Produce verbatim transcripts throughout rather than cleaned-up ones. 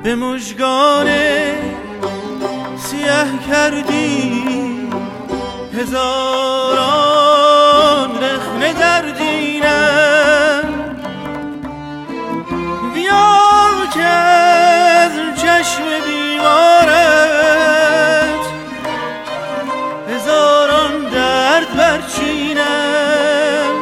به مژگان سیه کردی هزاران رخنه در دینم. بیا که از چشم بیمارت هزاران درد برچینم.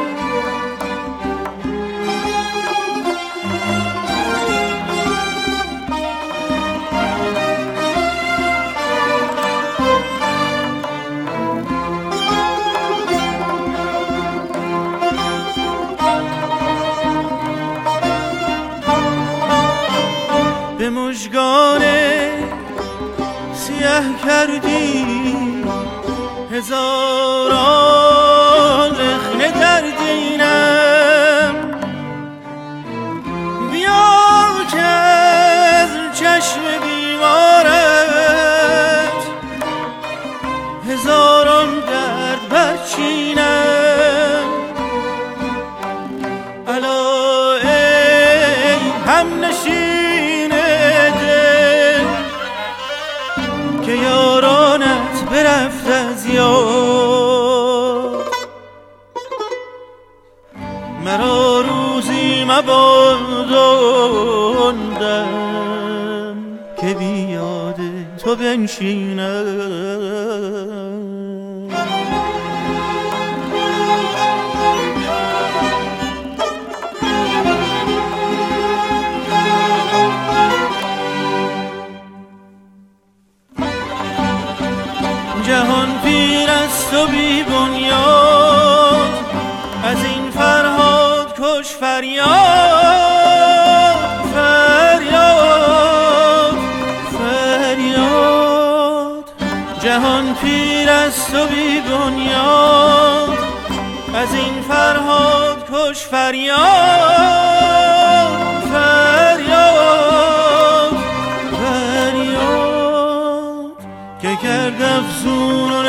به مژگان سیه کردی هزاران رخنه در دینم. بیا که از چشم بیمارت هزاران درد برچینم. الا ای همنشین دل که یارانت برفت از یاد. مرا روزی مباداندم که بیاد تو بنشینم. جهان پیر است و بی بنیاد، از این فرهاد کش فریاد. فریاد فریاد جهان پیر است و بی بنیاد، از این فرهاد کش فریاد. فریاد فریاد که کرد افزون و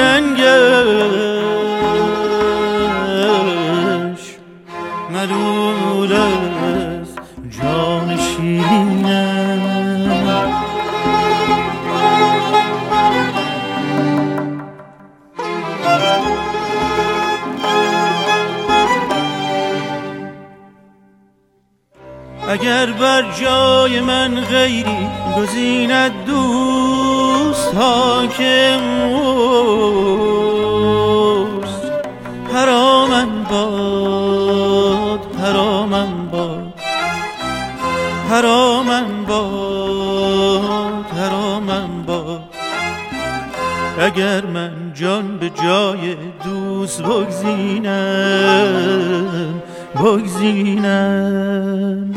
نیرنگش ملول از جان شیرینم. اگر بر جای من غیری گزیند دوست حاکم اوست، حرامم باد حرامم باد حرامم باد حرامم باد. اگر من جان به جای دوست بگزینم بگزینم.